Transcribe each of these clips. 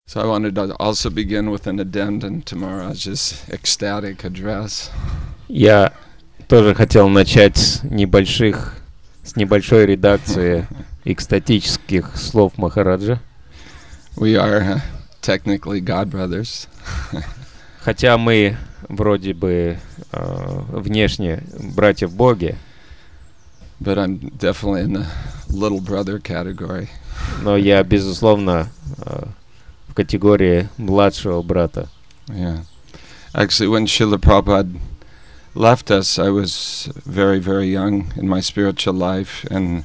So I wanted to also begin with an addendum to Maharaj's ecstatic address. Я тоже хотел начать с небольшой редакции экстатических слов Махараджа. We are technically God brothers. Хотя мы вроде бы внешне братья в Боге, But I'm definitely in the little brother category. но я, безусловно, в категории младшего брата. Yeah. Actually, when Srila Prabhupada left us, I was very, very young in my spiritual life, and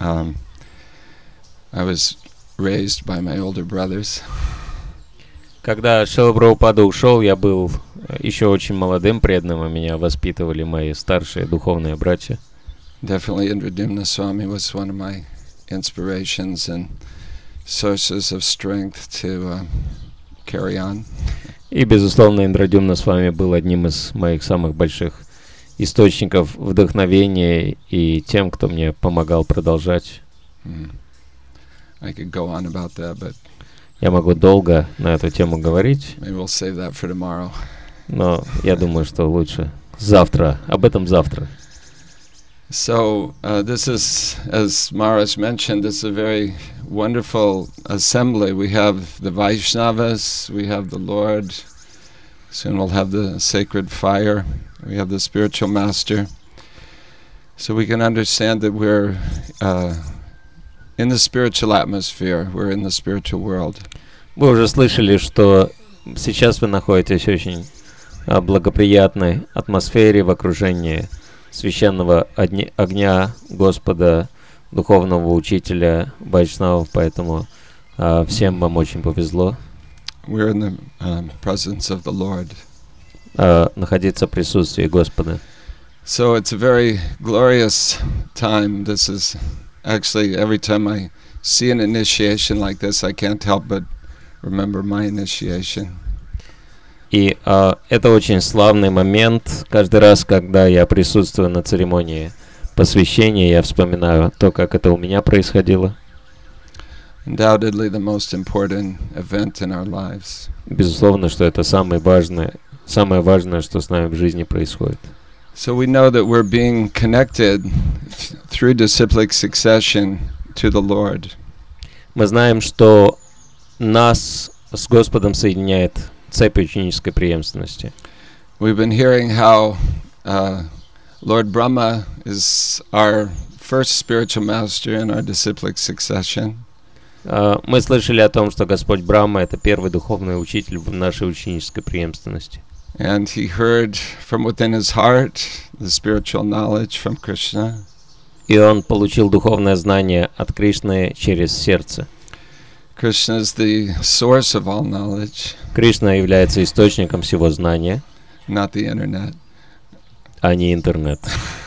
I was raised by my older brothers. Когда Шрила Прабхупада ушел, я был еще очень молодым преданным, и меня воспитывали мои старшие духовные братья. Definitely Indradimna Swami was one of my inspirations and sources of strength to carry on. И, безусловно, Индрадюмна с вами был одним из моих самых больших источников вдохновения и тем, кто мне помогал продолжать. I could go on about that, but Я могу долго на эту тему говорить, maybe we'll save that for tomorrow. но я думаю, что лучше завтра, об этом завтра. So this is, as Maharaj mentioned, this is a very wonderful assembly. We have the Vaishnavas, we have the Lord, soon we'll have the sacred fire, we have the spiritual master. So we can understand that we're in the spiritual atmosphere, we're in the spiritual world. Вы уже слышали, что сейчас вы находитесь в очень благоприятной атмосфере в окружении священного огня Господа, духовного учителя Вайшнавов, поэтому всем вам очень повезло. We're in the presence of the Lord. Находиться в присутствии Господа. So it's a very glorious time. This is actually, every time I see an initiation like this, I can't help but remember my initiation. И это очень славный момент. Каждый раз, когда я присутствую на церемонии посвящения, я вспоминаю то, как это у меня происходило. Undoubtedly the most important event in our lives. Безусловно, что это самое важное, что с нами в жизни происходит. So we know that we're being connected through disciplic succession to the Lord. Мы знаем, что нас с Господом соединяет цепь ученической преемственности. We've been hearing how Lord Brahma is our first spiritual master in our disciplic succession. Мы слышали о том, что Господь Брахма — это первый духовный учитель в нашей ученической преемственности. And he heard from within his heart the spiritual knowledge from Krishna. И он получил духовное знание от Кришны через сердце. Krishna is the source of all knowledge. Кришна является источником всего знания, Not the internet. а не интернет.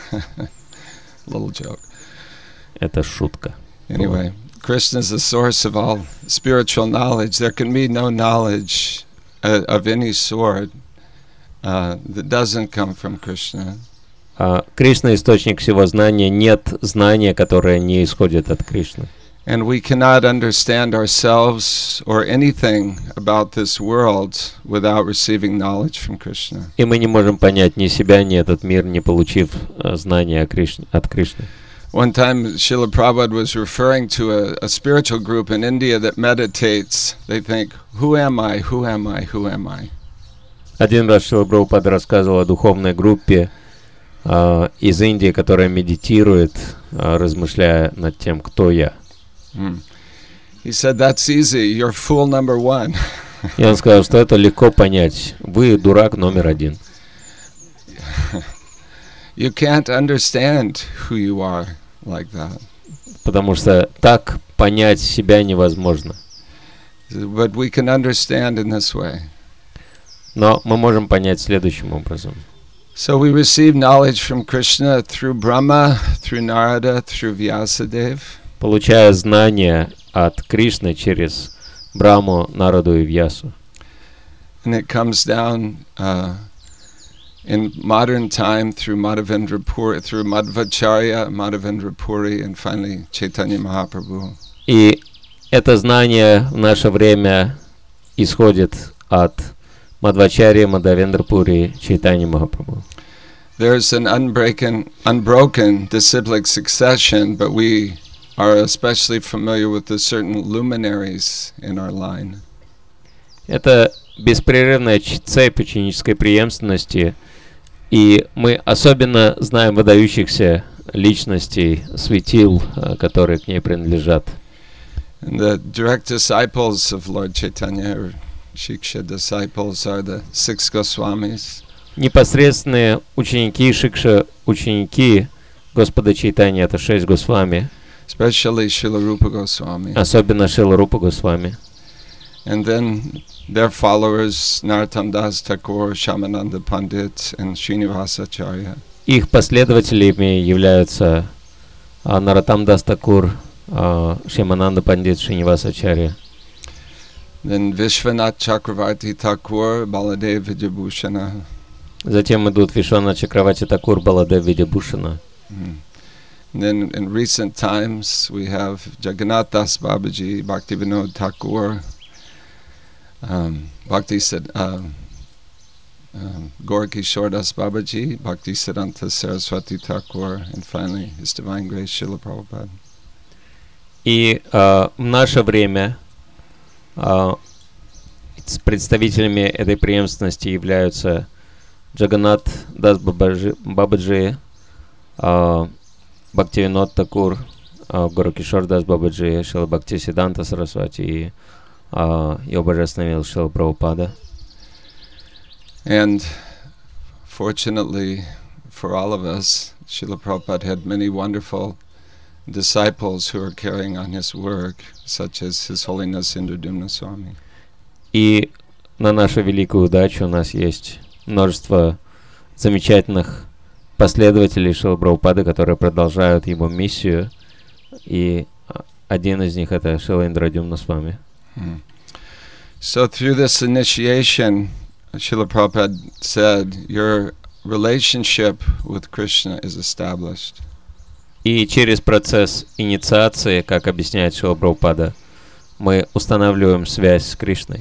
Little joke. Это шутка. Anyway, Krishna is the source of all spiritual knowledge. There can be no knowledge of any sort that doesn't come from Krishna. Кришна — источник всего знания. Нет знания, которое не исходит от Кришны. And we cannot understand ourselves or anything about this world without receiving knowledge from Krishna. И мы не можем понять ни себя, ни этот мир, не получив знания от Кришны. One time, Srila Prabhupada was referring to a spiritual group in India that meditates. They think, who am I, who am I, who am I? Один раз Шрила Прабхупада рассказывал о духовной группе из Индии, которая медитирует, размышляя над тем, кто я. He said, that's easy, you're fool number one. И он сказал, что это легко понять. Вы дурак номер один. You can't understand who you are like that. Потому что так понять себя невозможно. But we can understand in this way. Но мы можем понять следующим образом. So we receive knowledge from Krishna through Brahma, through Narada, through Vyasadeva. Получая знания от Кришны через Брахму, Нараду и Вьясу. And it comes down in modern time through Madhavendra Puri, through Madhvacharya, Madhavendra Puri, and finally Chaitanya Mahaprabhu. И это знание в наше время исходит от Мадхвачарьи Мадхавендра Пури Чайтаньи Махапрабху. There's an unbroken disciplic succession, but we are especially familiar with the certain luminaries in our line. Это беспрерывная цепь ученической преемственности, и мы особенно знаем выдающихся личностей, светил, которые к ней принадлежат. And the direct disciples of Lord Chaitanya, or Shiksha disciples, are the 6 Goswamis. Непосредственные ученики Шикша, ученики Господа Чайтаньи, это 6 Госвами, Especially Srila Rupa Goswami. особенно Шрила Рупа Госвами. And then their followers, Narottam Das Thakur, Shyamananda Pandit, and Srinivasacharya. Их последователями являются Нароттам Дас Такур, Шьямананда Пандит, Шринивасачарья. Then Vishwanath Chakravarti Thakur, Baladev Vidyabhushana. Затем идут Вишванат Чакравати Такур, Баладев Видябушана. And then in recent times we have Jagannath Das Babaji, Bhaktivinoda Thakur, Gaura Das Babaji, Bhaktisiddhanta Saraswati Thakur, and finally His Divine Grace Srila Prabhupada. И в наше время с представителями этой преемственности являются Джаганнат Дас Бабаджи, Бхактивинод Такур, Горакишор Дас Бабаджи, Шрила Бхактисиддханта Сарасвати и Его Божественная милость Шрила Прабхупада. And fortunately for all of us, Srila Prabhupada had many wonderful disciples who are carrying on his work, such as His Holiness Indradumna Swami. И на нашу великую удачу у нас есть множество замечательных последователей Шрилы Прабхупады, которые продолжают его миссию, и один из них это Шрила Индрадюмна Свами. So through this initiation, Srila Prabhupada said, your relationship with Krishna is established. И через процесс инициации, как объясняет Шрила Прабхупада, мы устанавливаем связь с Кришной.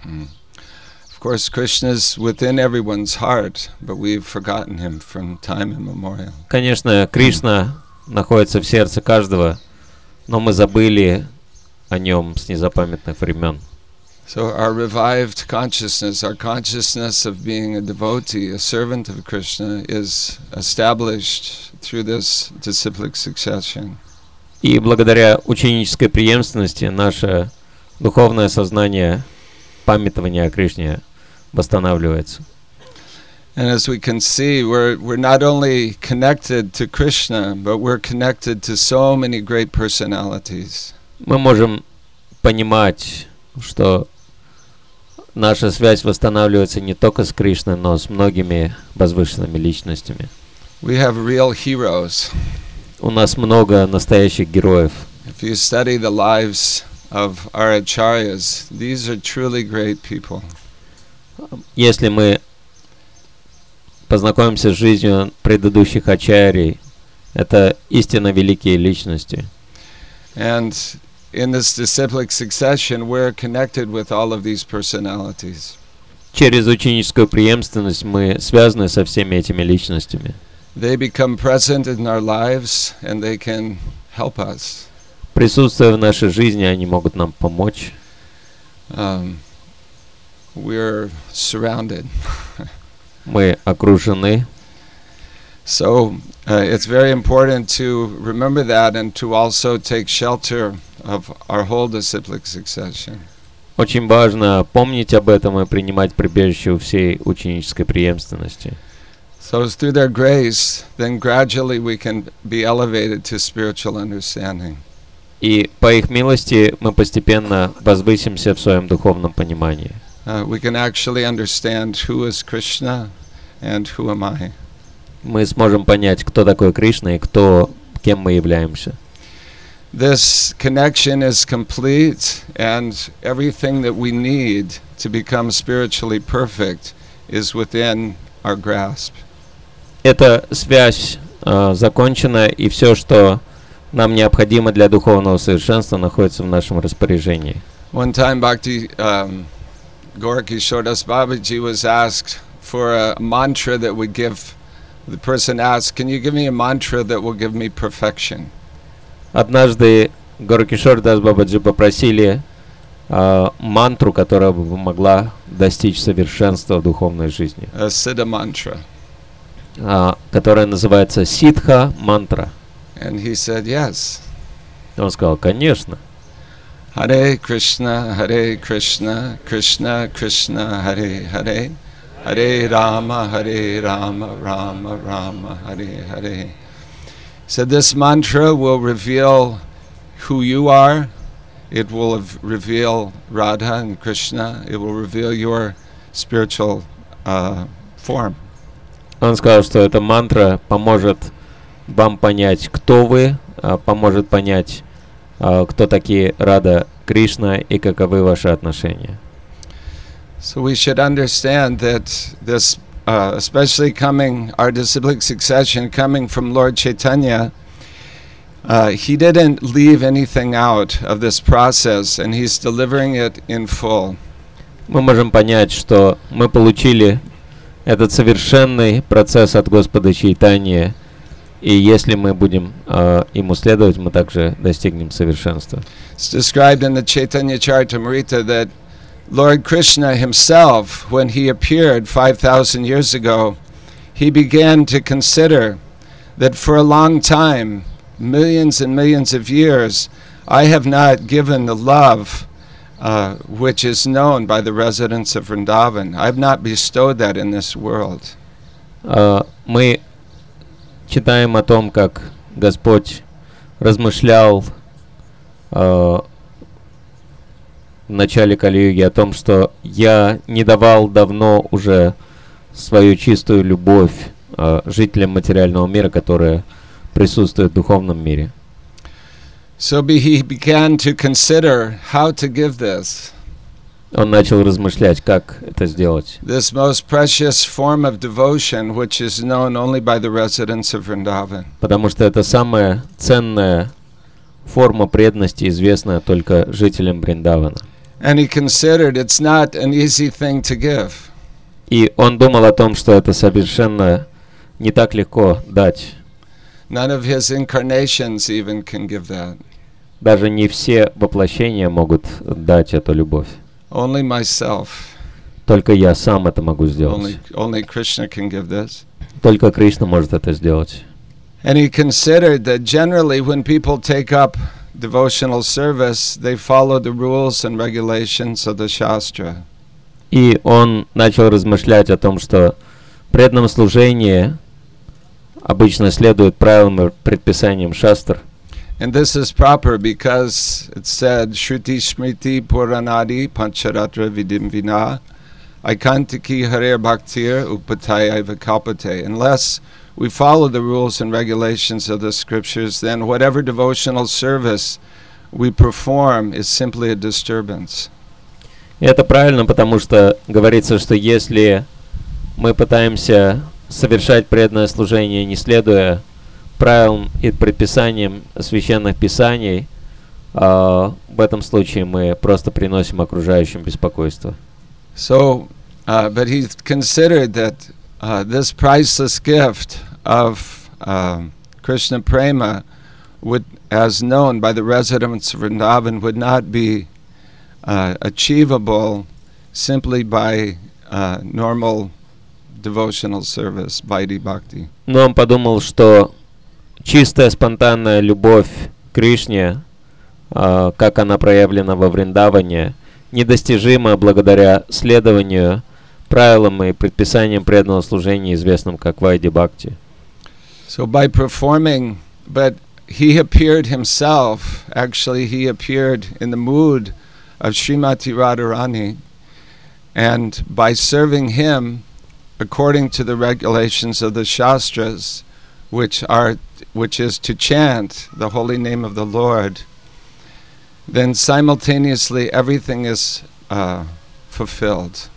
Of course, Krishna is within everyone's heart, but we've forgotten him from time immemorial. Конечно, Кришна находится в сердце каждого, но мы забыли о нем с незапамятных времен. So our revived consciousness, our consciousness of being a devotee, a servant of Krishna, is established through this disciplic succession. И благодаря ученической преемственности наше духовное сознание, памятование о Кришне восстанавливается. And as we can see, we're not only connected to Krishna, but we're connected to so many great personalities. Мы можем понимать, что наша связь восстанавливается не только с Кришной, но с многими возвышенными личностями. We have real heroes. У нас много настоящих героев. If you study the lives of our acharyas, these are truly great people. Если мы познакомимся с жизнью предыдущих ачарий, это истинно великие личности. And in this disciplic succession, we're connected with all of these personalities. Через ученическую преемственность мы связаны со всеми этими личностями. They become present in our lives and they can help us. Присутствуя в нашей жизни, они могут нам помочь. We're surrounded. Мы окружены. So it's very important to remember that and to also take shelter of our whole disciplic succession. Очень важно помнить об этом и принимать прибежище у всей ученической преемственности. So through their grace, then gradually we can be elevated to spiritual understanding. И по их милости мы постепенно возвысимся в своем духовном понимании. We can actually understand who is Krishna and who am I. Мы сможем понять, кто такой Кришна и кем мы являемся. This connection is complete, and everything that we need to become spiritually perfect is within our grasp. Эта связь закончена, и все, что нам необходимо для духовного совершенства, находится в нашем распоряжении. One time Bhakti Gorakishore Das Babaji was asked for a mantra that would give, the person asked, can you give me a mantra that will give me perfection? Однажды Горакишор Дас Бабаджи попросили мантру, которая бы могла достичь совершенства в духовной жизни, A Siddha mantra. которая называется Ситха мантра. And he said, yes. Он сказал, конечно. Hare Krishna, Krishna Krishna, Hare Hare, Hare Rama, Rama Rama, Hare Hare. So this mantra will reveal who you are. It will reveal Radha and Krishna. It will reveal your spiritual form. Он сказал, что эта мантра поможет вам понять, кто вы, поможет понять, кто такие Рада, Кришна и каковы ваши отношения. So we should understand that this, especially coming, our disciplic succession coming from Lord Chaitanya, he didn't leave anything out of this process, and he's delivering it in full. Мы можем понять, что мы получили этот совершенный процесс от Господа Чайтаньи, и если мы будем ему следовать, мы также достигнем совершенства. It's described in the Chaitanya Charitamrita that Lord Krishna himself, when he appeared 5,000 years ago, he began to consider that for a long time, millions and millions of years, I have not given the love which is known by the residents of Vrindavan. I have not bestowed that in this world. Мы читаем о том, как Господь размышлял в начале Кали-юги о том, что я не давал давно уже свою чистую любовь жителям материального мира, которые присутствуют в духовном мире. So he began to consider how to give this. Он начал размышлять, как это сделать. This most precious form of devotion, which is known only by the residents of Vrindavan. Потому что это самая ценная форма преданности, известная только жителям Вриндавана. And he considered it's not an easy thing to give. И он думал о том, что это совершенно не так легко дать. None of his incarnations even can give that. Даже не все воплощения могут дать эту любовь. Only myself. Только я сам это могу сделать. Only Krishna can give this. Только Кришна может это сделать. And he considered that generally when people take up devotional service, they follow the rules and regulations of the Shastra. И он начал размышлять о том, что в преданном служении обычно следует правилам и предписаниям шастр. And this is proper because it said, Shruti Smriti Puranadi Pancharatra Vidim Vina Aikantiki Harer Bhaktir Upataya Vikalpate. Unless we follow the rules and regulations of the scriptures, then whatever devotional service we perform is simply a disturbance. И это правильно, потому что говорится, что если мы пытаемся совершать преданное служение, не следуя правилам и предписаниям священных писаний, в этом случае мы просто приносим окружающим беспокойство. So, but he considered that this priceless gift of Krishna Prema would, as known by the residents of Vrindavan, would not be achievable simply by normal devotional service, Vaidhi Bhakti. Но он подумал, что чистая спонтанная любовь к Кришне, как она проявлена во Вриндаване, недостижима благодаря следованию правилам и предписаниям преданного служения, известным как Вайди Бхакти. So by performing, but he appeared himself, actually he appeared in the mood of Srimati Radharani, and by serving him according to the regulations of the Shastras, which is to chant the holy name of the Lord, then simultaneously everything is fulfilled.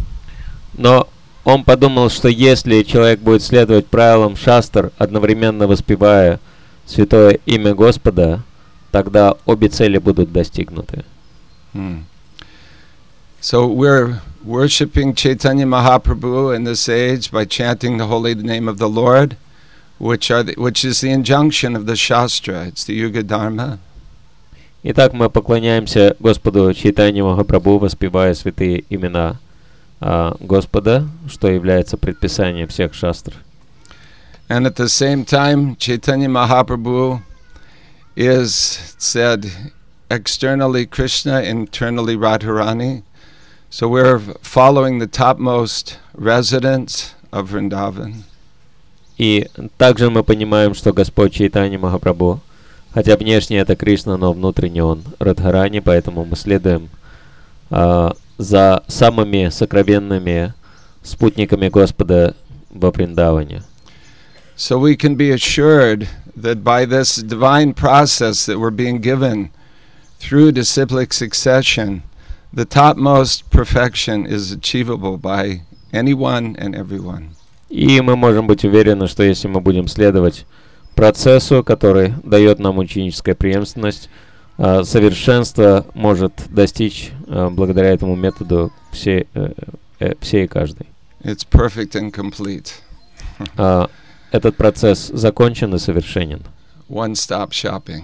Но он подумал, что если человек будет следовать правилам шастр, одновременно воспевая святое имя Господа, тогда обе цели будут достигнуты. So we're worshiping Chaitanya Mahaprabhu in this age by chanting the holy name of the Lord, which is the injunction of the Shastra. It's the Yuga Dharma. Итак, мы поклоняемся Господу Чайтанье Махапрабху, воспевая святые имена Господа, что является предписанием всех шастр. And at the same time, Chaitanya Mahaprabhu is said externally Krishna, internally Radharani. So we're following the topmost residents of Vrindavan. И также мы понимаем, что Господь Чайтанья Махапрабху, хотя внешне это Кришна, но внутренне он Радхарани, поэтому мы следуем за самыми сокровенными спутниками Господа во Вриндаване. So we can be assured that by this divine process that we're being given through disciplic succession, the topmost perfection is achievable by anyone and everyone. И мы можем быть уверены, что если мы будем следовать процессу, который дает нам ученическая преемственность, совершенство может достичь благодаря этому методу все и каждый. It's perfect and complete. Этот процесс закончен и совершенен. One-stop shopping.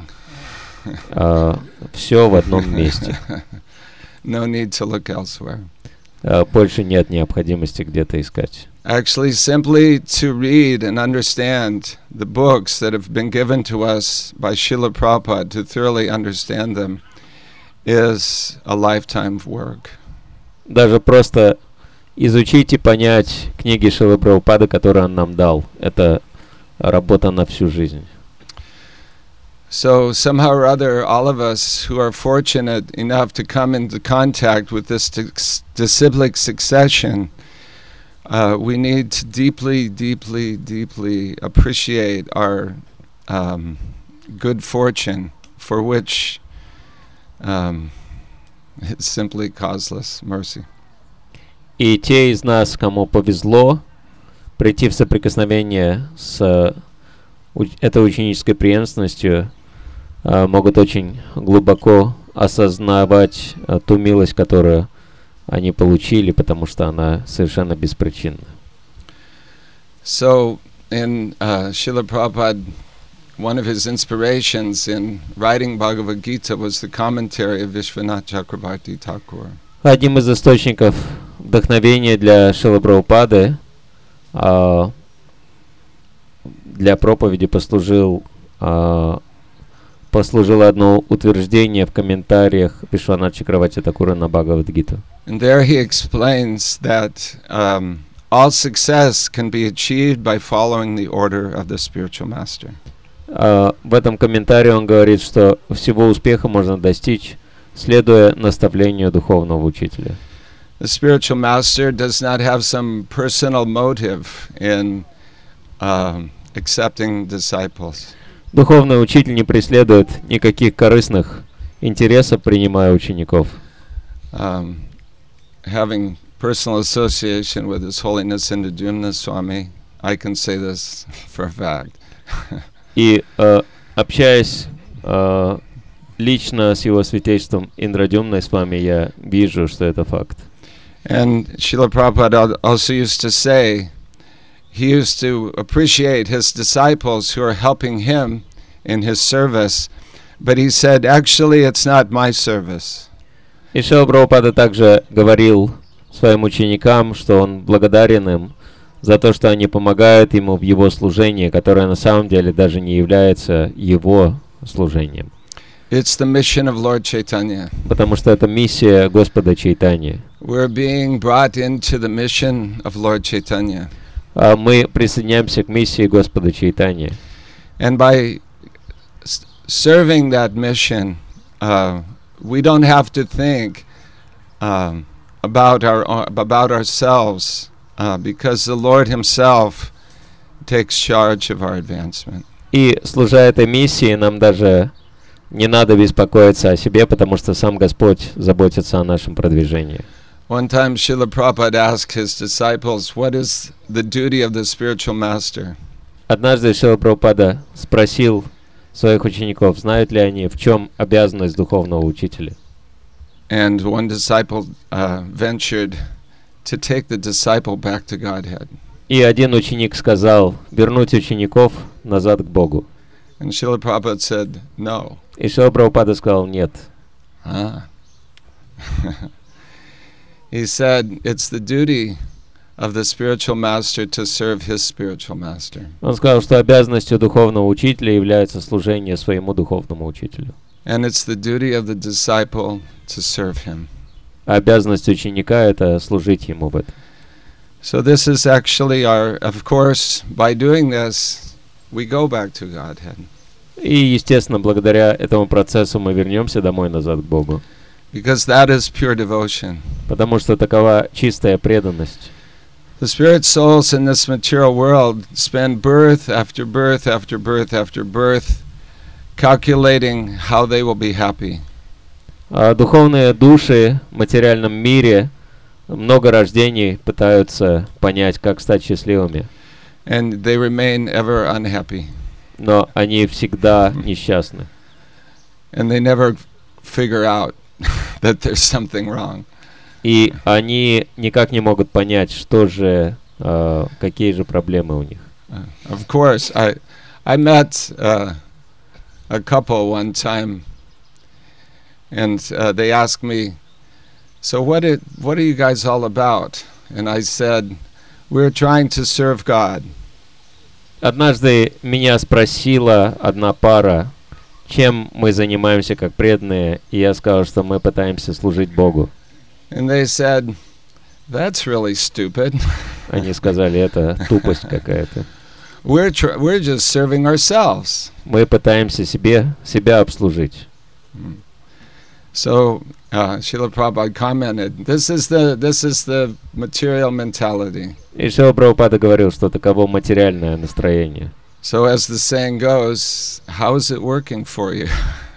Все в одном месте. No need to look elsewhere. Больше нет необходимости где-то искать. Actually, simply to read and understand the books that have been given to us by Srila Prabhupada, to thoroughly understand them, is a lifetime work. Даже просто изучить и понять книги Шрилы Прабхупады, которые он нам дал, это работа на всю жизнь. So somehow or other, all of us who are fortunate enough to come into contact with this disciplic succession, we need to deeply, deeply, deeply appreciate our good fortune, for which it's simply causeless mercy. И те из нас, кому повезло прийти в соприкосновение с этой ученической преемственностью, могут очень глубоко осознавать ту милость, которую они получили, потому что она совершенно беспричинна. So, in Srila Prabhupada, one of his inspirations in writing Bhagavad Gita was the commentary of Vishwanath Chakrabarti Thakur. Одним из источников вдохновения для Шрилы Прабхупады для проповеди послужило одно утверждение в комментариях Вишванат Чакраварти Такура на Бхагавад-гиту. And there he explains that all success can be achieved by following the order of the spiritual master. В этом комментарии он говорит, что всего успеха можно достичь, следуя наставлению духовного учителя. The spiritual master does not have some personal motive in accepting disciples. Духовный учитель не преследует никаких корыстных интересов, принимая учеников. Having personal association with His Holiness Indradumna Swami, I can say this for a fact. И общаясь лично с его святейшеством Индрадюмной с вами, я вижу, что это факт. And Srila Prabhupada also used to say, he used to appreciate his disciples who are helping him in his service, but he said, actually, it's not my service. И Шрила Прабхупада также говорил своим ученикам, что он благодарен им за то, что они помогают ему в его служении, которое на самом деле даже не является его служением. It's the mission of Lord Chaitanya. Потому что это миссия Господа Чайтаньи. We're being brought into the mission of Lord Chaitanya. Мы присоединяемся к миссии Господа Чайтаньи. And by serving that mission, we don't have to think about ourselves, because the Lord Himself takes charge of our advancement. И служа этой миссии, нам даже не надо беспокоиться о себе, потому что сам Господь заботится о нашем продвижении. One time Srila Prabhupada asked his disciples, what is the duty of the spiritual master? Однажды Шрила Прабхупада спросил своих учеников, знают ли они, в чем обязанность духовного учителя. And one disciple ventured to take the disciple back to Godhead. И один ученик сказал вернуть учеников назад к Богу. And Srila Prabhupada said, no. И Шрила Прабхупада сказал нет. He said, it's the duty of the spiritual master to serve his spiritual master. Он сказал, что обязанностью духовного учителя является служение своему духовному учителю. And it's the duty of the disciple to serve him. А обязанность ученика — это служить ему в этом. So this is actually our, of course, by doing this, we go back to Godhead. И, естественно, благодаря этому процессу мы вернемся домой назад к Богу. Because that is pure devotion. Потому что такова чистая преданность. The spirit souls in this material world spend birth after birth after birth after birth calculating how they will be happy. Духовные души в материальном мире много рождений пытаются понять, как стать счастливыми. And they remain ever unhappy. Но они всегда несчастны. And they never figure out that there's something wrong. И они никак не могут понять, что же, какие же проблемы у них. Of course, I met a couple one time, and they asked me, so what are you guys all about? And I said, we're trying to serve God. Однажды меня спросила одна пара, чем мы занимаемся как преданные, и я сказал, что мы пытаемся служить Богу. And they said, that's really stupid. Они сказали, это тупость какая-то. We're just serving ourselves. Мы пытаемся себя обслужить. So Srila Prabhupada commented, this is the material mentality. И Шрила Прабхупада говорил, что таково материальное настроение. So as the saying goes, how is it working for you?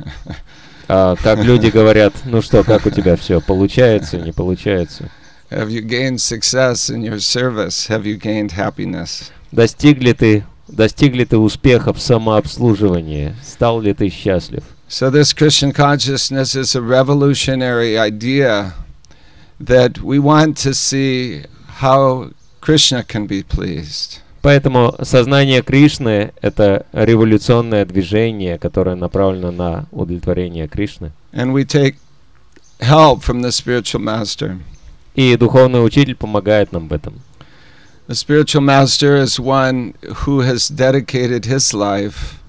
Как люди говорят, ну что, как у тебя все, получается, не получается? Have you gained success in your service? Have you gained happiness? Достигли ты успеха в самообслуживании? Стал ли ты счастлив? So this Christian consciousness is a revolutionary idea that we want to see how Krishna can be pleased. Поэтому сознание Кришны — это революционное движение, которое направлено на удовлетворение Кришны. And we take help from the spiritual master. И духовный учитель помогает нам в этом. The spiritual master is one who has dedicated his life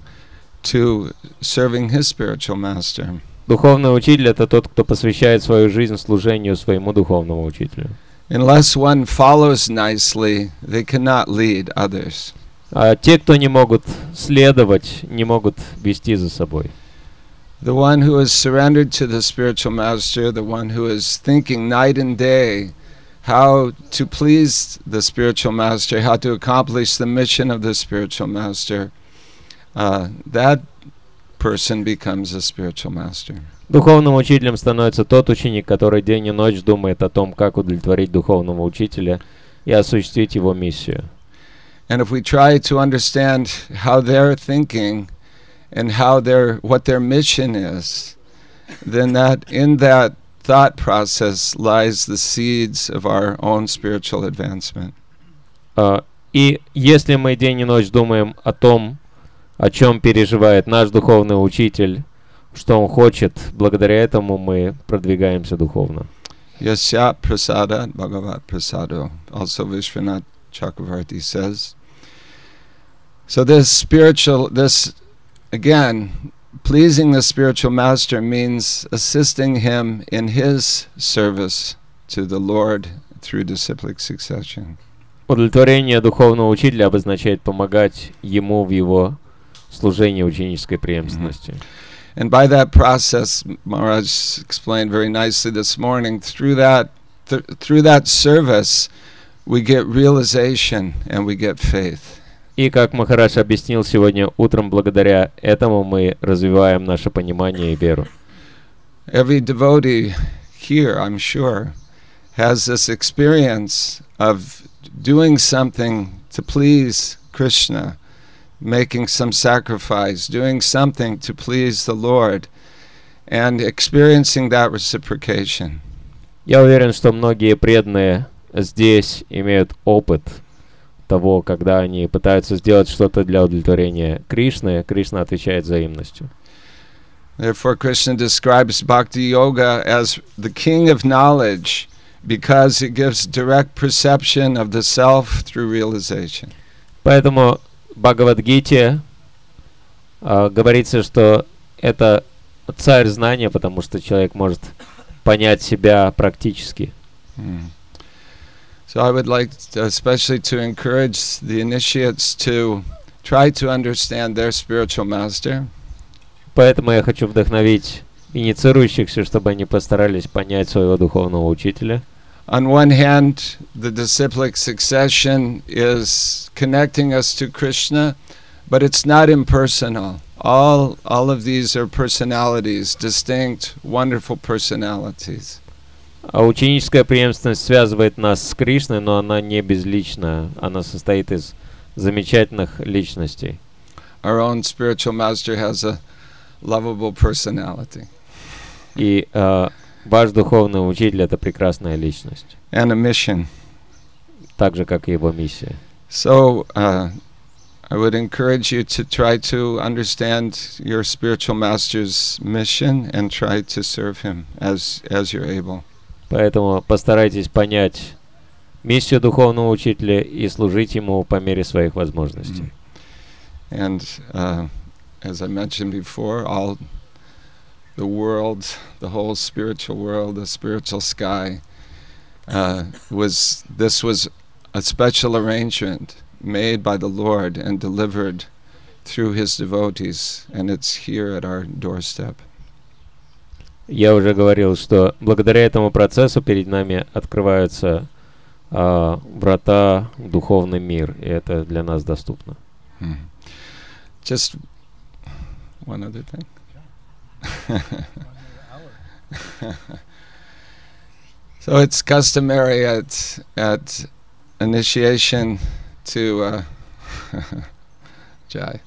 to serving his spiritual master. Духовный учитель — это тот, кто посвящает свою жизнь служению своему духовному учителю. Unless one follows nicely, they cannot lead others. А те, кто не могут следовать, не могут вести за собой. The one who is surrendered to the spiritual master, the one who is thinking night and day how to please the spiritual master, how to accomplish the mission of the spiritual master, that person becomes a spiritual master. Духовным учителем становится тот ученик, который день и ночь думает о том, как удовлетворить духовного учителя и осуществить его миссию. And if we try to understand how they're thinking and what their mission is, then that in that thought process lies the seeds of our own spiritual advancement. И если мы день и ночь думаем о том, о чем переживает наш духовный учитель, что он хочет, благодаря этому мы продвигаемся духовно. Yasya prasada bhagavat prasado, also Vishwanath Chakravarti says. So this again, pleasing the spiritual master means assisting him in his service to the Lord through disciplic succession. Удовлетворение духовного учителя обозначает помогать ему в его служении ученической преемственности. And by that process, Maharaj explained very nicely this morning, through that service, we get realization and we get faith. И как Махарадж объяснил сегодня утром, благодаря этому мы развиваем наше понимание и веру. Every devotee here, I'm sure, has this experience of doing something to please Krishna, making some sacrifice, doing something to please the Lord. and experiencing that reciprocation. Я уверен, что многие преданные здесь имеют опыт того, когда они пытаются сделать что-то для удовлетворения Кришны, Кришна отвечает взаимностью. Therefore, Krishna describes Bhakti Yoga as the king of knowledge because it gives direct perception of the self through realization. Поэтому в Бхагавад-гите говорится, что это царь знания, потому что человек может понять себя практически. So I would like especially to encourage the initiates to try to understand their spiritual master. Поэтому я хочу вдохновить инициирующихся, чтобы они постарались понять своего духовного учителя. On one hand, the disciplic succession is connecting us to Krishna, but it's not impersonal. All of these are personalities, distinct, wonderful personalities. А ученическая преемственность связывает нас с Кришной, но она не безличная. Она состоит из замечательных личностей. Our own spiritual master has a lovable personality. И ваш духовный учитель — это прекрасная личность. And a mission. Так же, как и его миссия. So, I would encourage you to try to understand your spiritual master's mission and try to serve him as you're able. Поэтому постарайтесь понять миссию духовного учителя и служить ему по мере своих возможностей. And as I mentioned before, all the world, the whole spiritual world, the spiritual sky, was a special arrangement made by the Lord and delivered through His devotees, and it's here at our doorstep. Я уже говорил, что благодаря этому процессу перед нами открываются врата в духовный мир, и это для нас доступно. Just one other thing. So it's customary at initiation to Jai.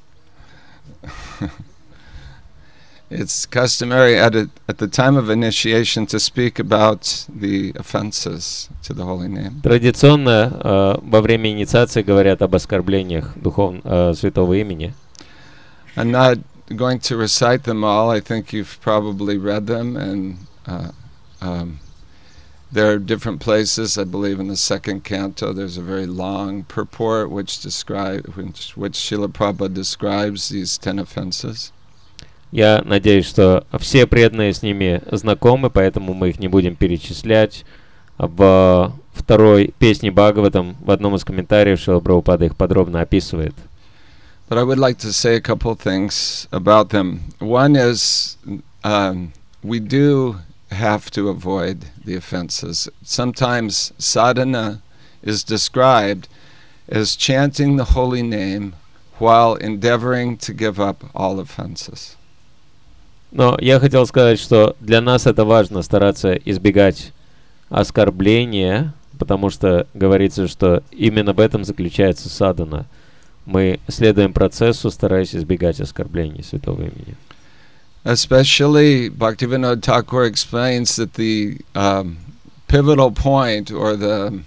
It's customary at the time of initiation to speak about the offenses to the holy name. Традиционно во время инициации говорят об оскорблениях святого имени. I'm not going to recite them all. I think you've probably read them, and there are different places. I believe in the second canto there's a very long purport which Srila Prabhupada describes these 10 offenses. Я надеюсь, что все преданные с ними знакомы, поэтому мы их не будем перечислять. В второй песне Бхагаватам в одном из комментариев Шрила Прабхупада их подробно описывает. But I would like to say a couple things about them. One is we do have to avoid the offenses. Sometimes sadhana is described as chanting the holy name while endeavoring to give up all offenses. Но я хотел сказать, что для нас это важно стараться избегать оскорбления, потому что говорится, что именно в этом заключается садхана. Мы следуем процессу, стараясь избегать оскорблений святого имени. Especially, Bhaktivinoda Thakur explains that the pivotal point, or the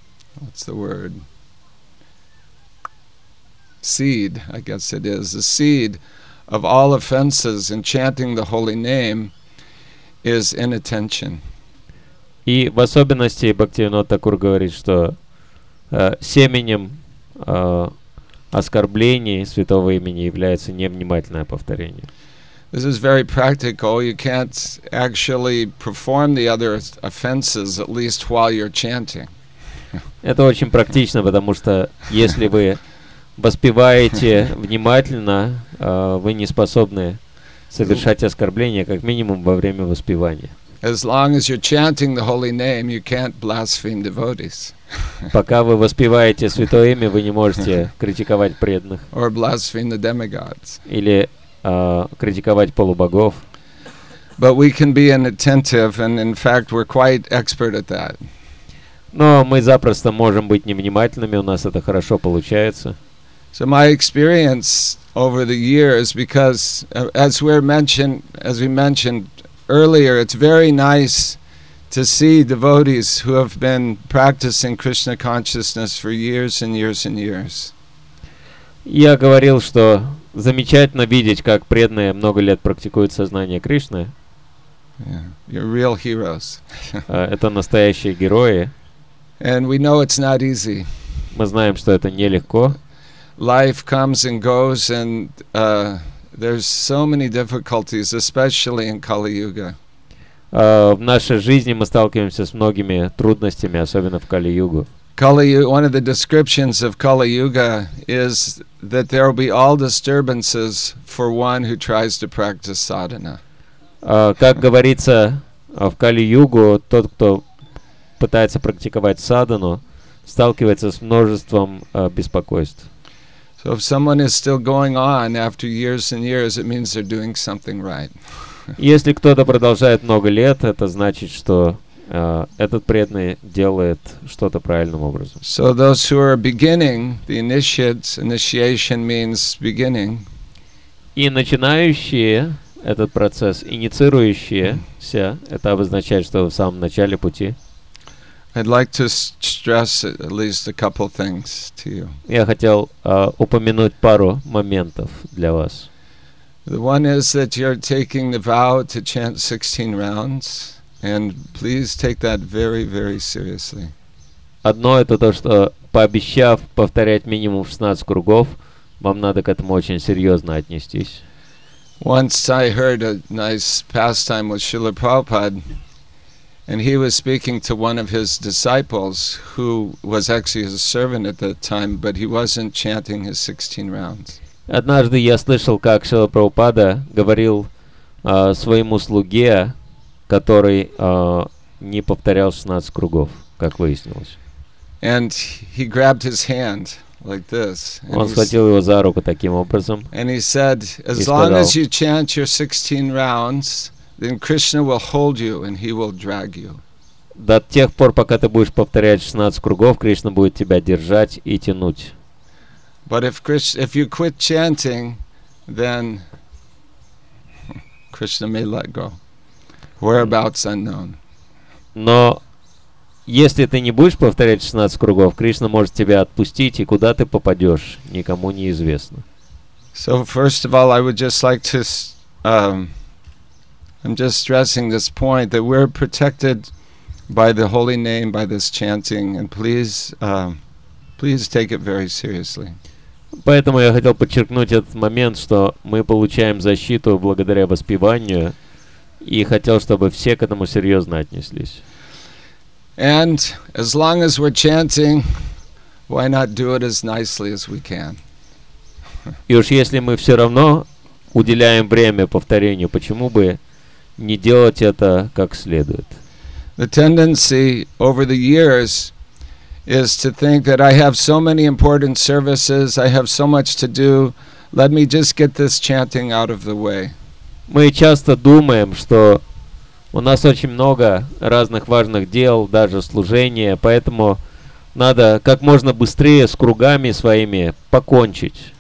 seed, I guess it is, the seed of all offenses in chanting the holy name is inattention. И в особенности Бхактивинода Такур говорит, что семенем оскорблений святого имени является невнимательное повторение. This is very practical. You can't actually perform the other offenses, at least while you're chanting. Это очень практично, потому что если вы воспеваете внимательно, вы не способны совершать оскорбления, как минимум во время воспевания. As long as you're chanting the holy name, you can't blaspheme devotees. Пока вы воспеваете святое имя, вы не можете критиковать преданных. Or blaspheme the demigods. Или критиковать полубогов. But we can be inattentive, and in fact we're quite expert at that. Но мы запросто можем быть невнимательными, у нас это хорошо получается. So my experience over the years, because as we mentioned, earlier, it's very nice to see devotees who have been practicing Krishna consciousness for years and years and years. Я говорил, что замечательно видеть, как преданные много лет практикуют сознание Кришны. Yeah, you're real heroes. Это настоящие герои. And we know it's not easy. Мы знаем, что это нелегко. Life comes and goes, and there's so many difficulties, especially in Kali Yuga. В нашей жизни мы сталкиваемся с многими трудностями, особенно в Кали-югу. One of the descriptions of Kali Yuga is that there will be all disturbances for one who tries to practice sadhana. Как говорится, в Кали-югу тот, кто пытается практиковать садану, сталкивается с множеством беспокойств. So if someone is still going on after years and years, it means they're doing something right. Если кто-то продолжает много лет, это значит, что этот преданный делает что-то правильным образом. So those who are beginning, the initiation means beginning. И начинающие этот процесс, инициирующиеся, это обозначает, что в самом начале пути. I'd like to stress at least a couple things to you. Я хотел упомянуть пару моментов для вас. The one is that you're taking the vow to chant 16 rounds, and please take that very, very seriously. Одно это то, что пообещав повторять минимум 16 кругов, вам надо к этому очень серьезно отнестись. Once I heard a nice pastime with Srila Prabhupada, and he was speaking to one of his disciples who was actually his servant at that time, but he wasn't chanting his 16 rounds. Однажды я слышал, как Шрила Прабхупада говорил своему слуге, который не повторял 16 кругов, как выяснилось. And he grabbed his hand like this. Он схватил его за руку таким образом. And he said, as long as you chant your 16 rounds, then Krishna will hold you and he will drag you. До тех пор, пока ты будешь повторять 16 кругов, Кришна будет тебя держать и тянуть. But if you quit chanting, then Krishna may let go. Whereabouts unknown. Но если ты не будешь повторять 16 кругов, Кришна может тебя отпустить, и куда ты попадешь, никому не известно. So first of all, I would just like to, I'm just stressing this point that we're protected by the holy name, by this chanting, and please take it very seriously. Поэтому я хотел подчеркнуть этот момент, что мы получаем защиту благодаря воспеванию, и хотел, чтобы все к этому серьезно отнеслись. And as long as we're chanting, why not do it as nicely as we can? И уж если мы все равно уделяем время повторению, почему бы не делать это как следует? The tendency over the years is to think that I have so many important services, I have so much to do, let me just get this chanting out of the way. Мы часто думаем, что у нас очень много разных важных дел, даже служения, поэтому надо как можно быстрее с кругами своими покончить.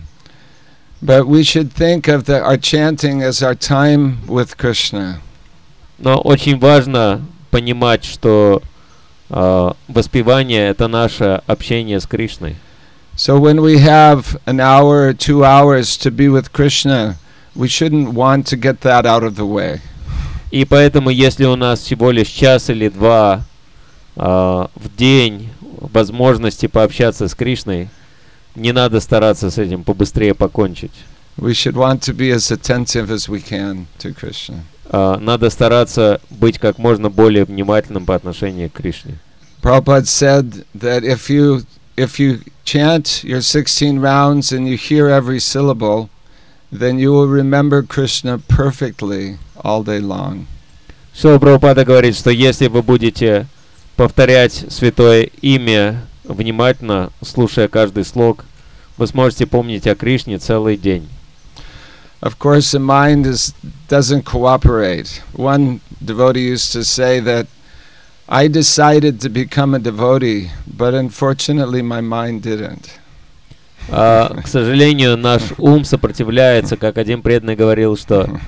But we should think of our chanting as our time with Krishna. Но очень важно понимать, что воспевание — это наше общение с Кришной. So when we have an hour or 2 hours to be with Krishna, we shouldn't want to get that out of the way. И поэтому, если у нас всего лишь час или два в день возможности пообщаться с Кришной, не надо стараться с этим побыстрее покончить. We should want to be as attentive as we can to Krishna. Надо стараться быть как можно более внимательным по отношению к Кришне. Prabhupada said that if you chant your 16 rounds and you hear every syllable, then you will remember Krishna perfectly all day long. Шрила Прабхупада говорит, что если вы будете повторять святое имя внимательно, слушая каждый слог, вы сможете помнить о Кришне целый день. Of course, the mind doesn't cooperate. One devotee used to say that I decided to become a devotee, but unfortunately my mind didn't. К сожалению, наш ум сопротивляется, как один преданный говорил, что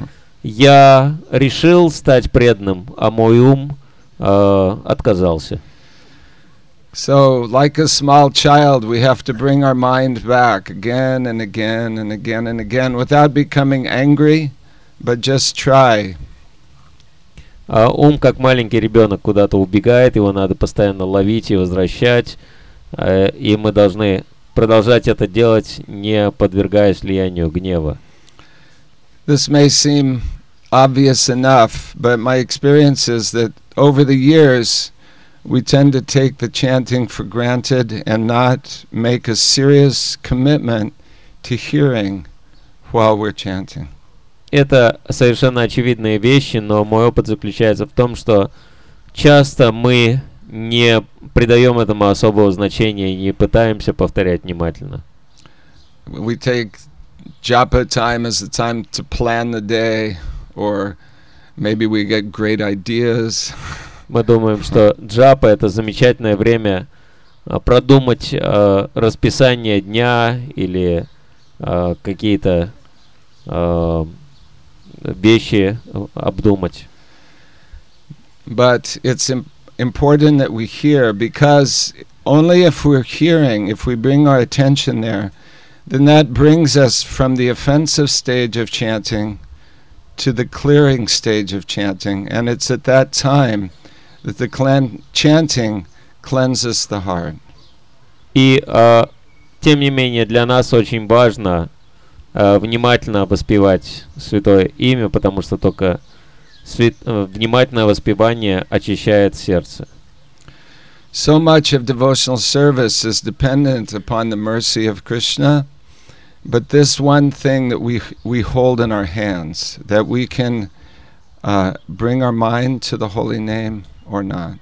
я решил стать преданным, а мой ум отказался. So, like a small child, we have to bring our mind back again and again and again and again without becoming angry, but just try. Ум, как маленький ребенок, куда-то убегает, его надо постоянно ловить и возвращать, и мы должны продолжать это делать, не подвергаясь влиянию гнева. This may seem obvious enough, but my experience is that over the years, we tend to take the chanting for granted and not make a serious commitment to hearing while we're chanting. Это совершенно очевидные вещи, но мой опыт заключается в том, что часто мы не придаем этому особого значения и не пытаемся повторять внимательно. We take japa time as a time to plan the day, or maybe we get great ideas. Мы думаем, что джапа — это замечательное время продумать расписание дня или какие-то вещи обдумать. But it's important that we hear, because only if we're hearing, if we bring our attention there, then that brings us from the offensive stage of chanting to the clearing stage of chanting. And it's at that time that the chanting cleanses the heart. И тем не менее для нас очень важно внимательно воспевать Святое Имя, потому что только внимательное воспевание очищает сердце. So much of devotional service is dependent upon the mercy of Krishna, but this one thing that we hold in our hands, that we can bring our mind to the holy name or not.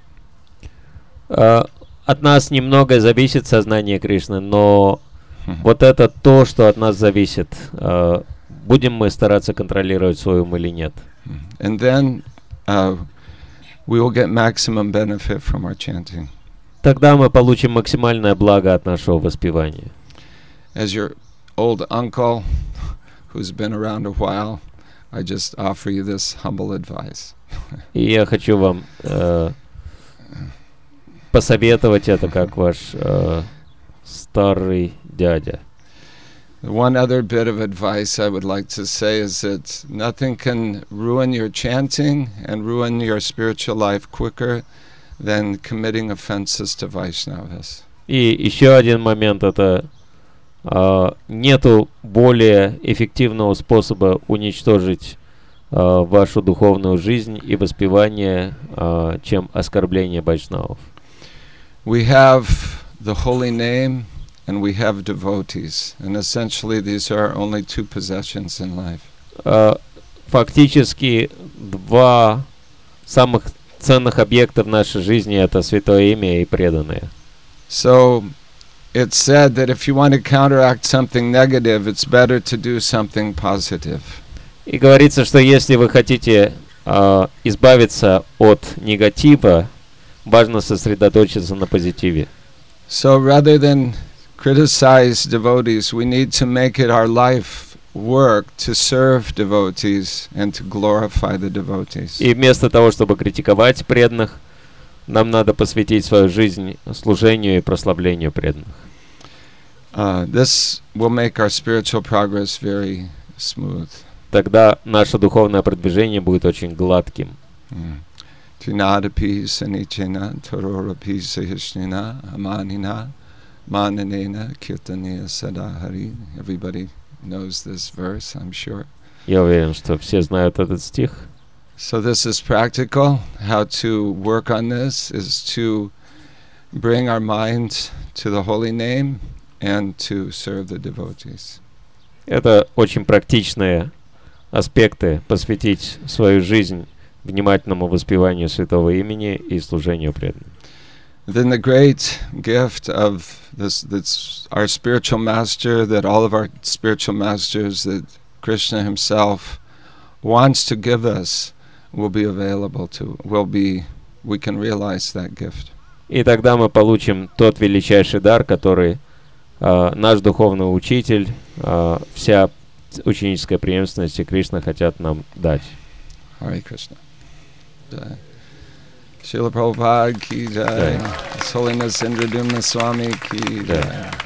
От нас немного зависит сознание Кришны, но вот это то, что от нас зависит. Будем мы стараться контролировать свой ум или нет. And then we will get maximum benefit from our chanting. Тогда мы получим максимальное благо от нашего воспевания. As your old uncle, who's been around a while, I just offer you this humble advice. И я хочу вам посоветовать это, как ваш старый дядя. One other bit of advice I would like to say is that nothing can ruin your chanting and ruin your spiritual life quicker than committing offenses to Vaishnavas. И еще один момент — это нету более эффективного способа уничтожить вашу духовную жизнь и воспевание, чем оскорбление вайшнавов. We have the holy name and we have devotees, and essentially these are our only two possessions in life. Фактически два самых ценных объекта в нашей жизни — это Святое Имя и преданные. So it's said that if you want to counteract something negative, it's better to do something positive. И говорится, что если вы хотите избавиться от негатива, важно сосредоточиться на позитиве. So rather than criticize devotees, we need to make it our life work to serve devotees and to glorify the devotees. И вместо того, чтобы критиковать преданных, нам надо посвятить свою жизнь служению и прославлению преданных. This will make our spiritual progress very smooth. Тогда наше духовное продвижение будет очень гладким. Trinadapi sanichena tororapi sahishnina amanina mananena kirtaniya sadahari. Everybody knows this verse, I'm sure. Я уверен, что все знают этот стих. So this is practical. How to work on this is to bring our mind to the holy name and to serve the devotees. Это очень практичные аспекты: посвятить свою жизнь внимательному воспеванию Святого Имени и служению преданным. Then the great gift of that's our spiritual master, that all of our spiritual masters, that Krishna himself wants to give us, will be available to, we can realize that gift. И тогда мы получим тот величайший дар, который наш духовный учитель, вся ученической преемственности Кришна хотят нам дать. Hare Krishna. Jai. Srila Prabhupada ki jai. Jai. His Holiness Indradumna Swami ki Jai. jai.